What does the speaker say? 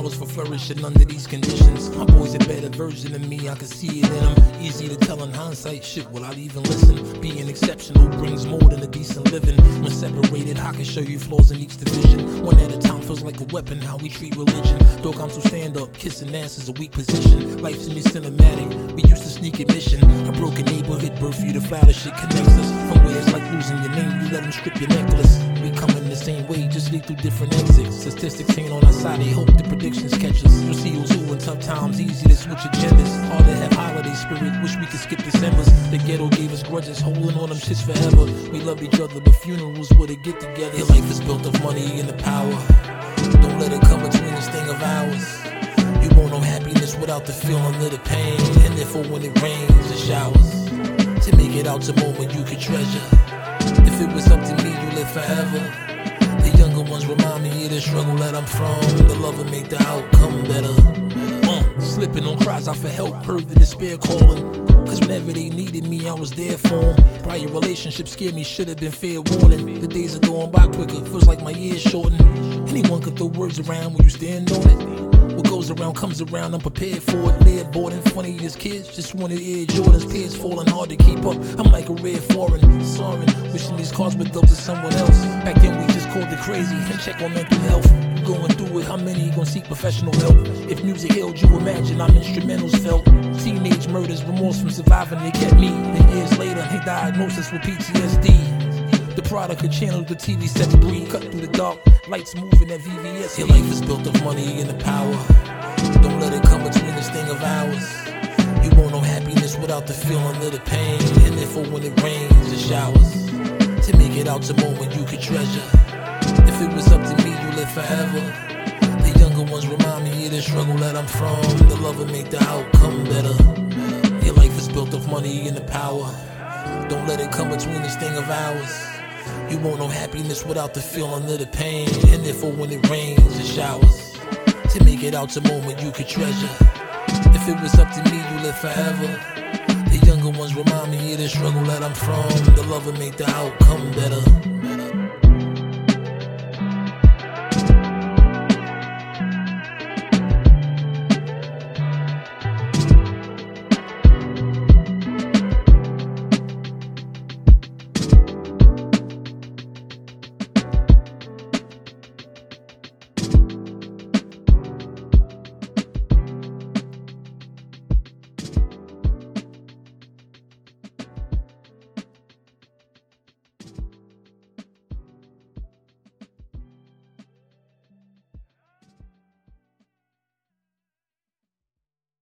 flowers for flourishing under these conditions. My boy's a better version of me, I can see it in him. Easy to tell in hindsight, shit, without even listen. Being exceptional brings more than a decent living. When separated, I can show you flaws in each division. One at a time feels like a weapon, how we treat religion. Dog, I'm so stand up, kissing ass is a weak position. Life's in me cinematic, we used to sneak admission. A broken neighborhood birth you, the flatter shit connects us. From where it's like losing your name, you let them strip your necklace. We come in the same way, just lead through different exits. Statistics ain't on our side, they hope the predictions catch us. You'll see who's who in tough times, easy to switch agendas. Hard to have holiday spirit, wish we could skip Decembers. The ghetto gave us grudges, holding on them shits forever. We loved each other, but funerals were to get together. Your life is built of money and the power. Don't let it come between this thing of ours. You won't know happiness without the feeling of the pain. And therefore when it rains or showers, to make it out a moment you could treasure. If it was up to me, you live forever. The younger ones remind me of the struggle that I'm from. The love will make the outcome better. Slipping on cries out for help, heard the despair calling. Cause whenever they needed me, I was there for them. Prior relationships scared me, should've been fair warning. The days are going by quicker, feels like my years shorten. Anyone could throw words around when you stand on it. What goes around comes around, I'm prepared for it. Live bored and funny as kids, just wanted Air Jordans. Peers falling hard to keep up, I'm like a red foreign. Soaring, wishing these cars would go to someone else. Back then we just called it crazy and check on mental health. Going through it, how many gon' seek professional help? If music healed you, imagine I'm instrumentals felt. Teenage murders, remorse from surviving, they kept me. Then years later, he diagnosis with PTSD. The product of channel the TV sets breathe, cut through the dark, lights moving at VVS. Your life is built of money and the power. Don't let it come between this thing of ours. You won't know happiness without the feeling of the pain. And therefore when it rains or showers, to make it out a moment you could treasure. If it was up to me, you live forever. The younger ones remind me of the struggle that I'm from. The love will make the outcome better. Your life is built of money and the power. Don't let it come between this thing of ours. You won't know happiness without the feeling of the pain. And therefore when it rains or showers, to make it out a moment you could treasure. If it was up to me, you live forever. The younger ones remind me of the struggle that I'm from. The love will make the outcome better.